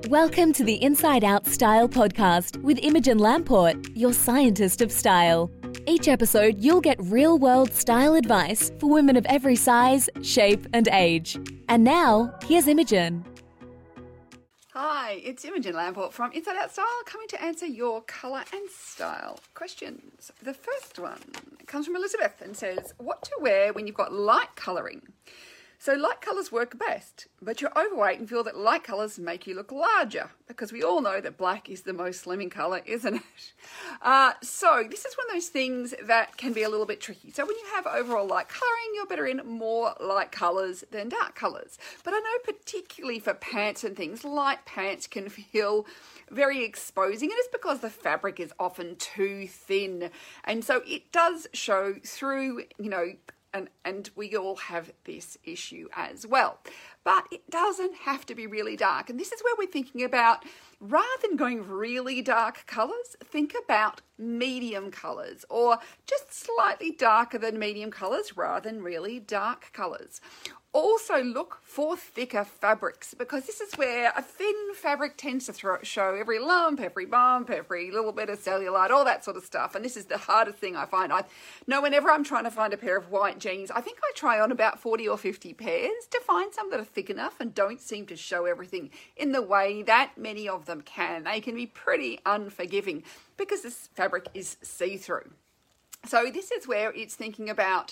Welcome to the Inside Out Style podcast with Imogen Lamport, your scientist of style. Each episode, you'll get real-world style advice for women of every size, shape, and age. And now, here's Imogen. Hi, it's Imogen Lamport from Inside Out Style, coming to answer your colour and style questions. The first one comes from Elizabeth and says, what to wear when you've got light colouring? So light colours work best, but you're overweight and feel that light colours make you look larger, because we all know that black is the most slimming colour, isn't it? So this is one of those things that can be a little bit tricky. So when you have overall light colouring, you're better in more light colours than dark colours. But I know particularly for pants and things, light pants can feel very exposing, and it's because the fabric is often too thin. And so it does show through, and we all have this issue as well. But it doesn't have to be really dark. And this is where we're thinking about, rather than going really dark colours, think about medium colours, or just slightly darker than medium colours rather than really dark colours. Also look for thicker fabrics, because this is where a thin fabric tends to show every lump, every bump, every little bit of cellulite, all that sort of stuff. And this is the hardest thing I find. I know whenever I'm trying to find a pair of white jeans, I think I try on about 40 or 50 pairs to find some that are thick enough and don't seem to show everything in the way that many of them can. They can be pretty unforgiving because this fabric is see-through. So this is where it's thinking about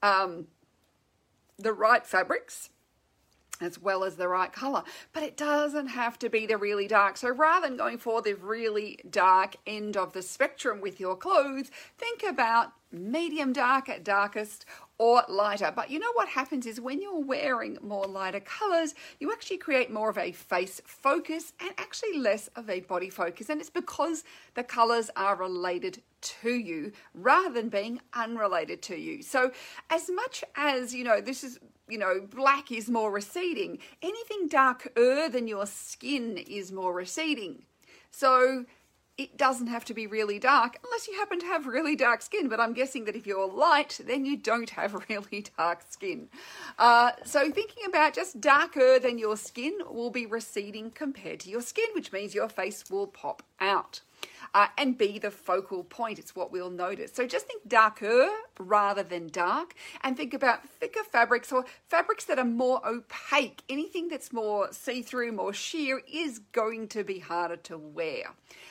the right fabrics as well as the right colour, but it doesn't have to be the really dark. So rather than going for the really dark end of the spectrum with your clothes, think about medium dark at darkest or lighter. But you know what happens is when you're wearing more lighter colours, you actually create more of a face focus and actually less of a body focus. And it's because the colours are related to you rather than being unrelated to you. So as much as, this is, black is more receding, anything darker than your skin is more receding. So it doesn't have to be really dark unless you happen to have really dark skin. But I'm guessing that if you're light, then you don't have really dark skin. So thinking about just darker than your skin will be receding compared to your skin, which means your face will pop out. And be the focal point. It's what we'll notice. So just think darker rather than dark, and think about thicker fabrics or fabrics that are more opaque. Anything that's more see-through, more sheer is going to be harder to wear.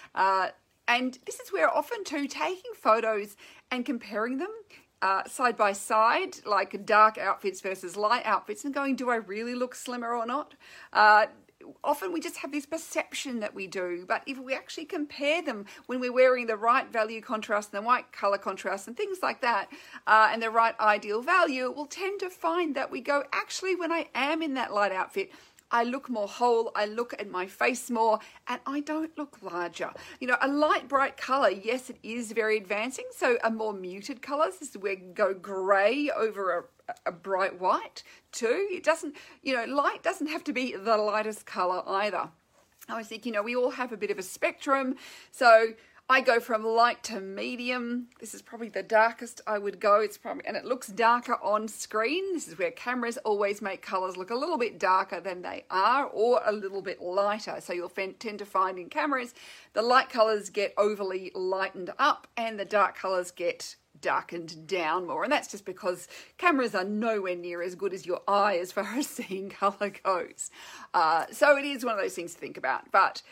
And this is where often too, taking photos and comparing them side by side, like dark outfits versus light outfits, and going, do I really look slimmer or not? Often we just have this perception that we do, but if we actually compare them when we're wearing the right value contrast and the right colour contrast and things like that, and the right ideal value, we'll tend to find that we go, actually, when I am in that light outfit, I look more whole, I look at my face more, and I don't look larger. A light, bright colour, yes, it is very advancing. So a more muted colours, this is where we go grey over a bright white too. It doesn't, light doesn't have to be the lightest colour either. I always think, we all have a bit of a spectrum. So I go from light to medium. This is probably the darkest I would go. And it looks darker on screen. This is where cameras always make colours look a little bit darker than they are, or a little bit lighter. So you'll tend to find in cameras, the light colours get overly lightened up and the dark colours get darkened down more. And that's just because cameras are nowhere near as good as your eye as far as seeing colour goes. So it is one of those things to think about. But,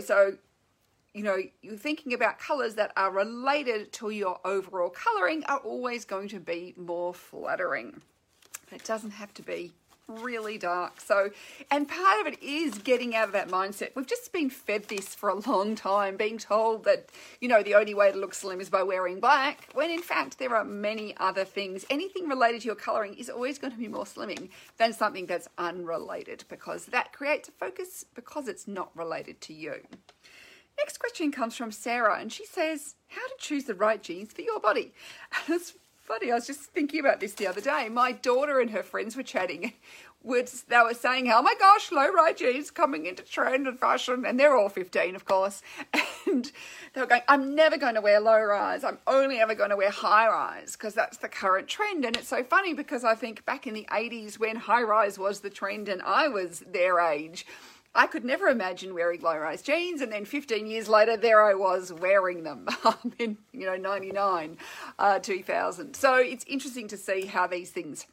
you're thinking about colours that are related to your overall colouring are always going to be more flattering. But it doesn't have to be really dark. And part of it is getting out of that mindset. We've just been fed this for a long time, being told that, the only way to look slim is by wearing black, when in fact there are many other things. Anything related to your colouring is always going to be more slimming than something that's unrelated, because that creates a focus because it's not related to you. Next question comes from Sarah, and she says, how to choose the right jeans for your body? And it's funny, I was just thinking about this the other day. My daughter and her friends were chatting. They were saying, oh my gosh, low-rise jeans coming into trend and fashion. And they're all 15, of course. And they were going, I'm never going to wear low-rise. I'm only ever going to wear high-rise because that's the current trend. And it's so funny because I think back in the 80s when high-rise was the trend and I was their age, I could never imagine wearing low-rise jeans, and then 15 years later, there I was wearing them in 99, 2000. So it's interesting to see how these things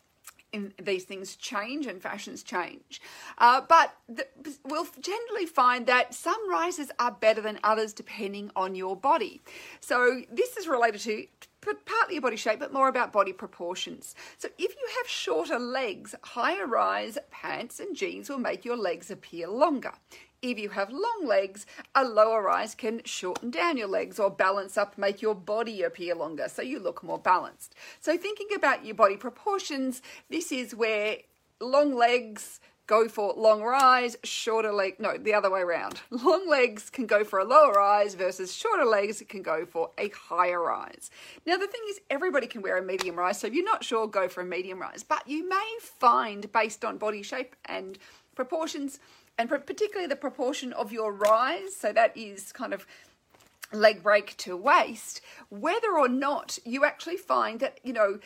change and fashions change. But we'll generally find that some rises are better than others depending on your body. So this is related to partly your body shape, but more about body proportions. So if you have shorter legs, higher rise pants and jeans will make your legs appear longer. If you have long legs, a lower rise can shorten down your legs or balance up, make your body appear longer, so you look more balanced. So thinking about your body proportions, this is where long legs go for long rise, the other way around. Long legs can go for a lower rise versus shorter legs can go for a higher rise. Now, the thing is, everybody can wear a medium rise, so if you're not sure, go for a medium rise. But you may find, based on body shape and proportions, and particularly the proportion of your rise, so that is kind of leg break to waist, whether or not you actually find that,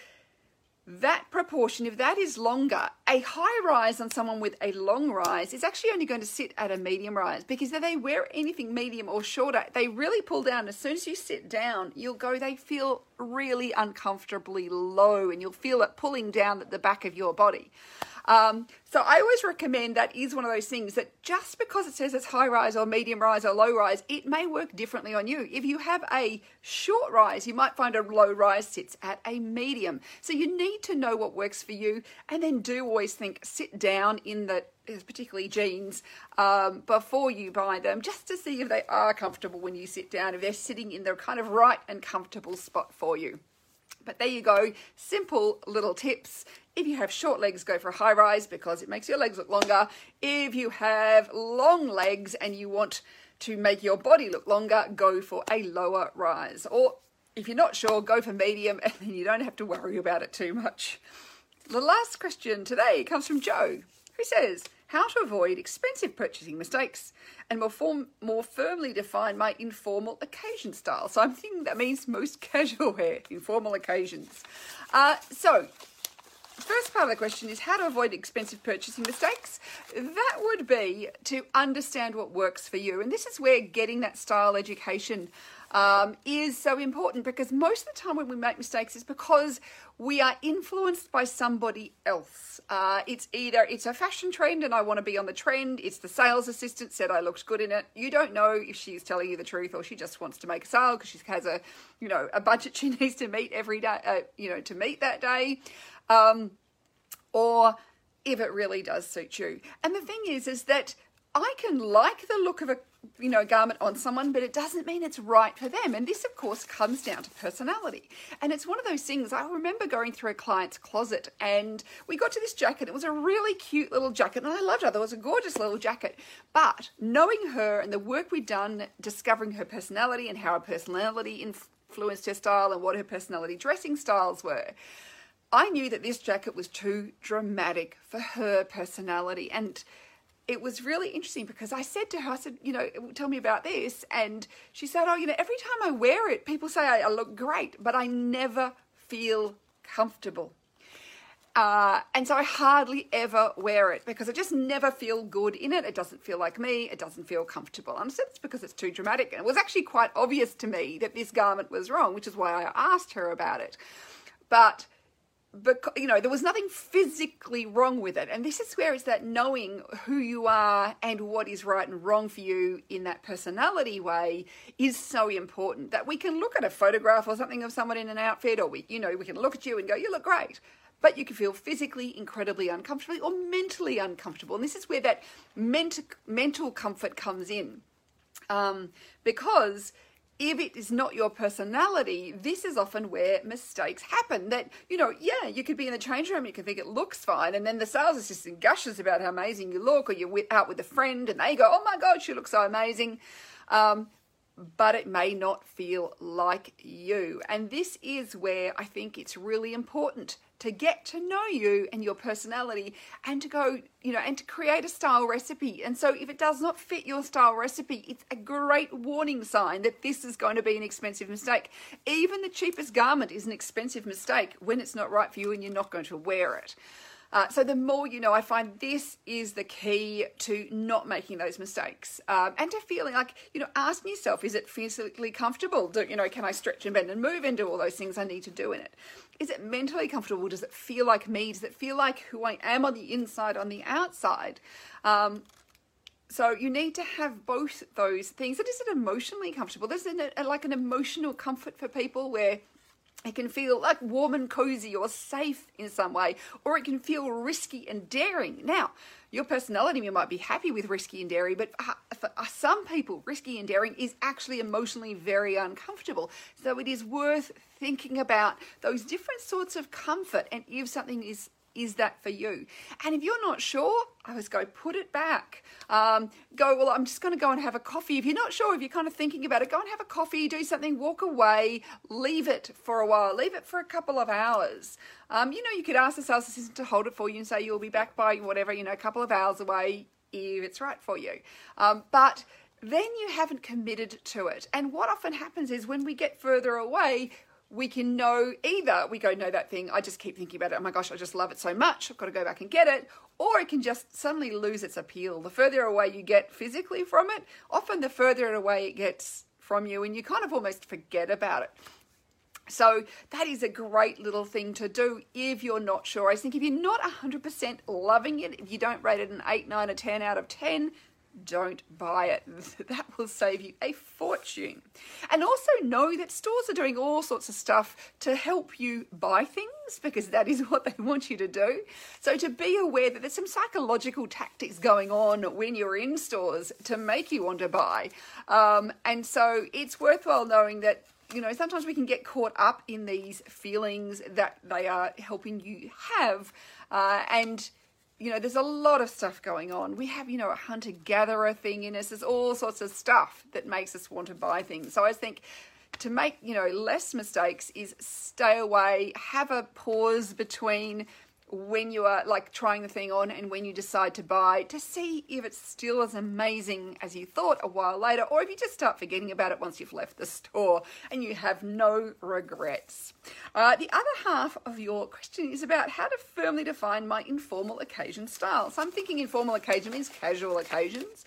that proportion, if that is longer, a high rise on someone with a long rise is actually only going to sit at a medium rise, because if they wear anything medium or shorter, they really pull down. As soon as you sit down, they feel really uncomfortably low, and you'll feel it pulling down at the back of your body. So I always recommend, that is one of those things that just because it says it's high rise or medium rise or low rise, it may work differently on you. If you have a short rise, you might find a low rise sits at a medium. So you need to know what works for you, and then do always sit down in particularly jeans, before you buy them, just to see if they are comfortable when you sit down, if they're sitting in the kind of right and comfortable spot for you. But there you go, simple little tips. If you have short legs, go for a high rise because it makes your legs look longer. If you have long legs and you want to make your body look longer, go for a lower rise. Or if you're not sure, go for medium, and then you don't have to worry about it too much. The last question today comes from Joe, who says, how to avoid expensive purchasing mistakes and more firmly define my informal occasion style. So I'm thinking that means most casual wear, informal occasions. So first part of the question is how to avoid expensive purchasing mistakes. That would be to understand what works for you. And this is where getting that style education is so important, because most of the time when we make mistakes is because we are influenced by somebody else. It's a fashion trend and I want to be on the trend. It's the sales assistant said I looked good in it. You don't know if she's telling you the truth or she just wants to make a sale because she has a budget she needs to meet every day, to meet that day. Or if it really does suit you. And the thing is that I can like the look of a garment on someone, but it doesn't mean it's right for them. And this, of course, comes down to personality. And it's one of those things, I remember going through a client's closet and we got to this jacket. It was a really cute little jacket and I loved it. It was a gorgeous little jacket. But knowing her and the work we'd done, discovering her personality and how her personality influenced her style and what her personality dressing styles were, I knew that this jacket was too dramatic for her personality. And it was really interesting because I said to her, tell me about this. And she said, every time I wear it, people say I look great, but I never feel comfortable. And so I hardly ever wear it because I just never feel good in it. It doesn't feel like me. It doesn't feel comfortable. And I said it's because it's too dramatic. And it was actually quite obvious to me that this garment was wrong, which is why I asked her about it. But there was nothing physically wrong with it. And this is where it's that knowing who you are and what is right and wrong for you in that personality way is so important, that we can look at a photograph or something of someone in an outfit, or we can look at you and go, you look great. But you can feel physically incredibly uncomfortable or mentally uncomfortable. And this is where that mental comfort comes in. Because if it is not your personality, this is often where mistakes happen. That, you could be in the change room, you can think it looks fine, and then the sales assistant gushes about how amazing you look, or you're out with a friend and they go, oh my God, she looks so amazing. But it may not feel like you. And this is where I think it's really important to get to know you and your personality and to go, and to create a style recipe. And so if it does not fit your style recipe, it's a great warning sign that this is going to be an expensive mistake. Even the cheapest garment is an expensive mistake when it's not right for you and you're not going to wear it. So the more you know, I find this is the key to not making those mistakes, and to feeling like, asking yourself, is it physically comfortable? Can I stretch and bend and move and do all those things I need to do in it? Is it mentally comfortable? Does it feel like me? Does it feel like who I am on the inside, on the outside? So you need to have both those things. And is it emotionally comfortable? There's an emotional comfort for people where it can feel like warm and cozy or safe in some way, or it can feel risky and daring. Now, your personality might be happy with risky and daring, but for some people, risky and daring is actually emotionally very uncomfortable. So it is worth thinking about those different sorts of comfort and if something is that for you. And if you're not sure, I always go, put it back. I'm just going to go and have a coffee. If you're not sure, if you're kind of thinking about it, go and have a coffee, do something, walk away, leave it for a while, leave it for a couple of hours. You could ask the sales assistant to hold it for you and say you'll be back by whatever, a couple of hours away if it's right for you. But then you haven't committed to it. And what often happens is when we get further away, we can know either we go, no, that thing, I just keep thinking about it. Oh my gosh, I just love it so much. I've got to go back and get it. Or it can just suddenly lose its appeal. The further away you get physically from it, often the further away it gets from you and you kind of almost forget about it. So that is a great little thing to do if you're not sure. I think if you're not 100% loving it, if you don't rate it an 8, 9, or 10 out of 10, don't buy it. That will save you a fortune. And also know that stores are doing all sorts of stuff to help you buy things, because that is what they want you to do. So to be aware that there's some psychological tactics going on when you're in stores to make you want to buy. And so it's worthwhile knowing that, sometimes we can get caught up in these feelings that they are helping you have. There's a lot of stuff going on. We have, a hunter-gatherer thing in us. There's all sorts of stuff that makes us want to buy things. So I think to make, less mistakes is stay away, have a pause between when you are trying the thing on and when you decide to buy, to see if it's still as amazing as you thought a while later, or if you just start forgetting about it once you've left the store and you have no regrets. The other half of your question is about how to firmly define my informal occasion style. So I'm thinking informal occasion means casual occasions.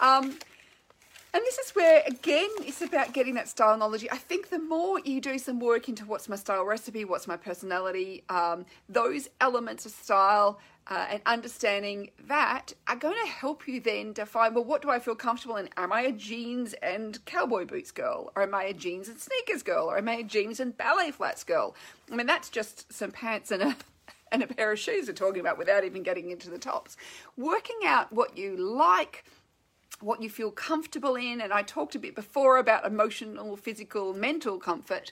And this is where, again, it's about getting that style knowledge. I think the more you do some work into what's my style recipe, what's my personality, those elements of style and understanding that are going to help you then define, well, what do I feel comfortable in? Am I a jeans and cowboy boots girl? Or am I a jeans and sneakers girl? Or am I a jeans and ballet flats girl? I mean, that's just some pants and a pair of shoes we're talking about without even getting into the tops. Working out what you like, what you feel comfortable in, and I talked a bit before about emotional, physical, mental comfort.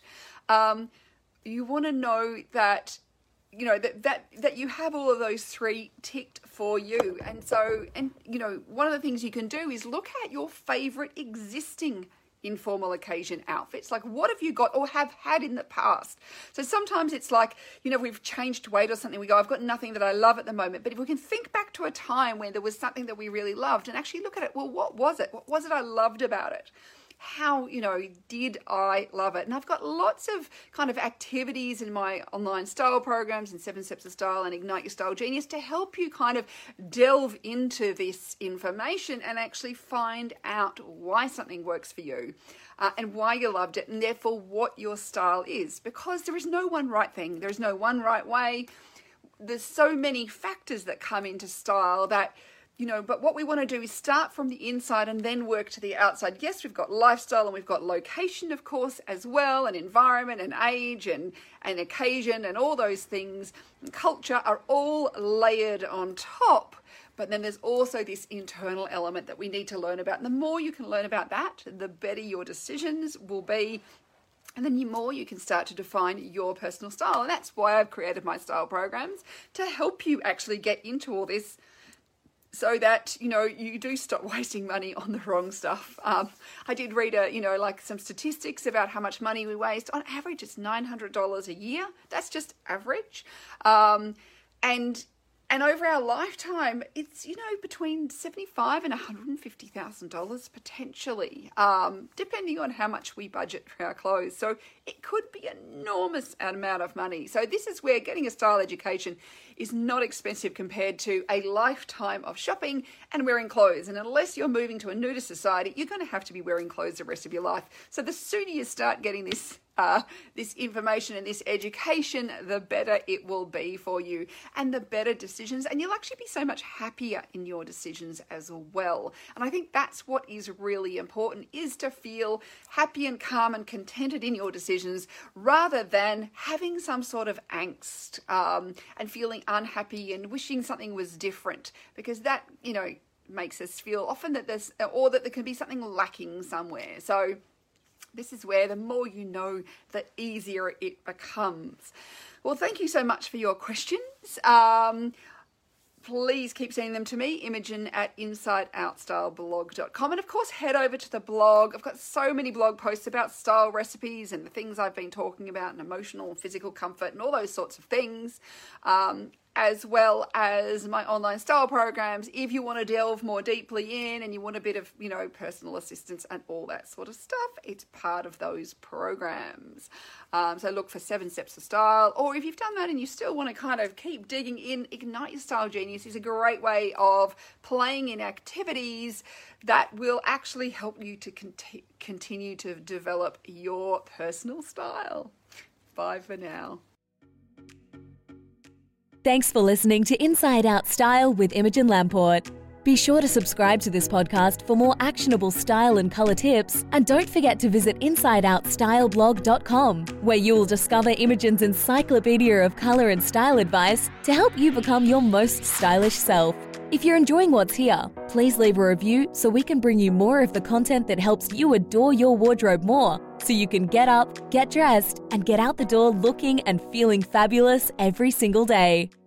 You want to know that that you have all of those three ticked for you. And so, one of the things you can do is look at your favorite existing informal occasion outfits. Like, what have you got or have had in the past? So sometimes it's like, we've changed weight or something. We go, I've got nothing that I love at the moment. But if we can think back to a time when there was something that we really loved and actually look at it, well, what was it? What was it I loved about it? How, did I love it? And I've got lots of kind of activities in my online style programs and 7 Steps of Style and Ignite Your Style Genius to help you kind of delve into this information and actually find out why something works for you and why you loved it, and therefore what your style is, because there is no one right thing. There is no one right way. There's so many factors that come into style that but what we want to do is start from the inside and then work to the outside. Yes, we've got lifestyle and we've got location, of course, as well, and environment and age and occasion and all those things. And culture are all layered on top. But then there's also this internal element that we need to learn about. And the more you can learn about that, the better your decisions will be. And then the more you can start to define your personal style. And that's why I've created my style programs, to help you actually get into all this, so that, you do stop wasting money on the wrong stuff. I did read some statistics about how much money we waste. On average, it's $900 a year. That's just average. And And over our lifetime, it's, between $75,000 and $150,000 potentially, depending on how much we budget for our clothes. So it could be an enormous amount of money. So this is where getting a style education is not expensive compared to a lifetime of shopping and wearing clothes. And unless you're moving to a nudist society, you're going to have to be wearing clothes the rest of your life. So the sooner you start getting this information and this education, the better it will be for you and the better decisions. And you'll actually be so much happier in your decisions as well. And I think that's what is really important, is to feel happy and calm and contented in your decisions rather than having some sort of angst and feeling unhappy and wishing something was different, because that, makes us feel often that there can be something lacking somewhere. So this is where the more you know, the easier it becomes. Well, thank you so much for your questions. Please keep sending them to me, Imogen at InsideOutStyleBlog.com. And of course, head over to the blog. I've got so many blog posts about style recipes and the things I've been talking about, and emotional and physical comfort and all those sorts of things. As well as my online style programs, if you want to delve more deeply in and you want a bit of, personal assistance and all that sort of stuff, it's part of those programs. So look for 7 Steps of Style, or if you've done that and you still want to kind of keep digging in, Ignite Your Style Genius is a great way of playing in activities that will actually help you to continue to develop your personal style. Bye for now. Thanks for listening to Inside Out Style with Imogen Lamport. Be sure to subscribe to this podcast for more actionable style and colour tips, and don't forget to visit InsideOutStyleBlog.com, where you will discover Imogen's encyclopedia of colour and style advice to help you become your most stylish self. If you're enjoying what's here, please leave a review so we can bring you more of the content that helps you adore your wardrobe more, so you can get up, get dressed, and get out the door looking and feeling fabulous every single day.